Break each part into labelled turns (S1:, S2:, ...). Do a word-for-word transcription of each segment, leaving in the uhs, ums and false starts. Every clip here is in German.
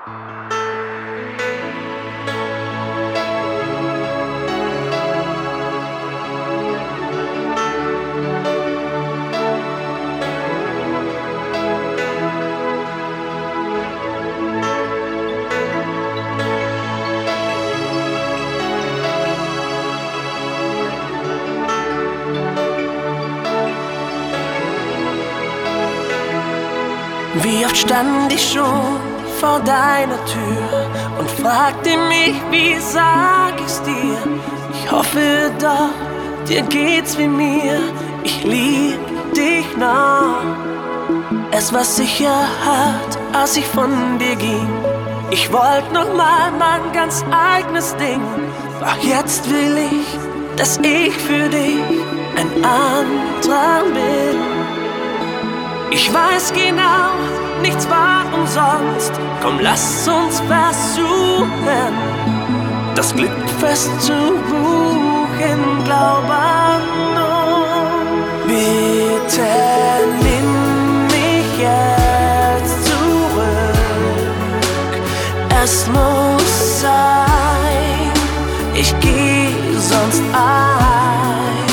S1: Wie oft stand ich schon vor deiner Tür und fragte mich, wie sag ich's dir? Ich hoffe doch, dir geht's wie mir, ich lieb dich noch. Es war sicher hart, als ich von dir ging. Ich wollt noch mal mein ganz eigenes Ding. Doch jetzt will ich, dass ich für dich ein anderer bin. Ich weiß genau, nichts war umsonst. Komm, lass uns versuchen, das Glück festzubuchen. Glaub an uns. Bitte nimm mich jetzt zurück. Es muss sein, ich geh sonst ein.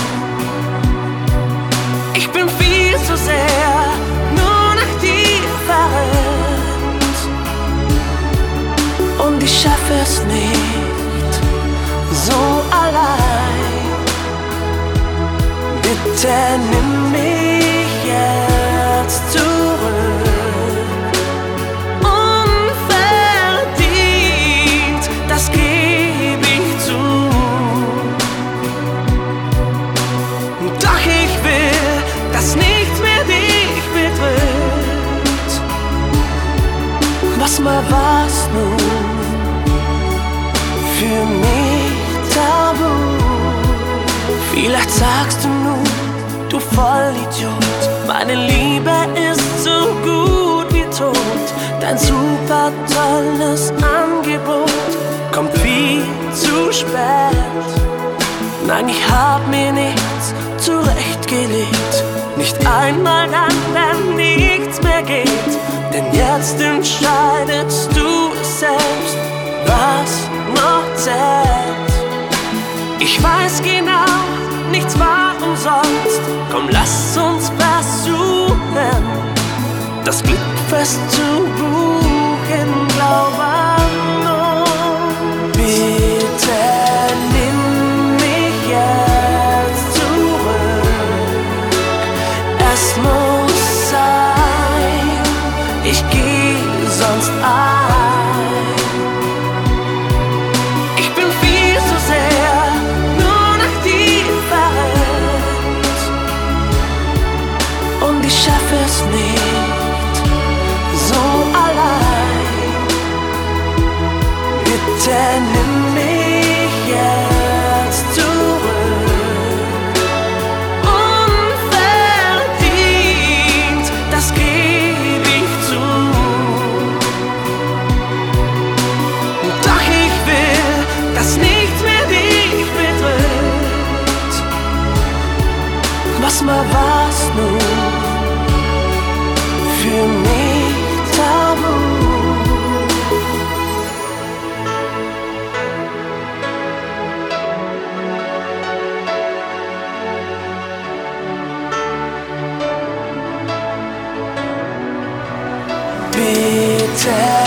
S1: Ich bin viel zu sehr und ich schaffe es nicht so allein. Bitte nimm mich jetzt zurück. Unverdient, das geb ich zu. Doch ich will, dass nichts mehr dich betrifft. Was mal war's nun? Für mich tabu. Vielleicht sagst du nun, du Vollidiot, meine Liebe ist so gut wie tot. Dein super tolles Angebot kommt viel zu spät. Nein, ich hab mir nichts zurechtgelegt, nicht einmal dann, wenn nichts mehr geht. Denn jetzt entscheidest du selbst, was noch zählt. Ich weiß genau, nichts war umsonst. Komm, lass uns versuchen, das Glück festzubuchen. Glaub an uns. Bitte nimm mich jetzt zurück. Es muss sein, ich geh sonst ein. Ich bin viel zu sehr nur nach dir verrennt und ich schaffe es nicht so allein. Bitte nimm mich jetzt zurück. Unverdient, das geb ich zu. Doch ich will, dass nichts mehr dich betrifft. Was mal war's nun? Für mich tabu. Bitte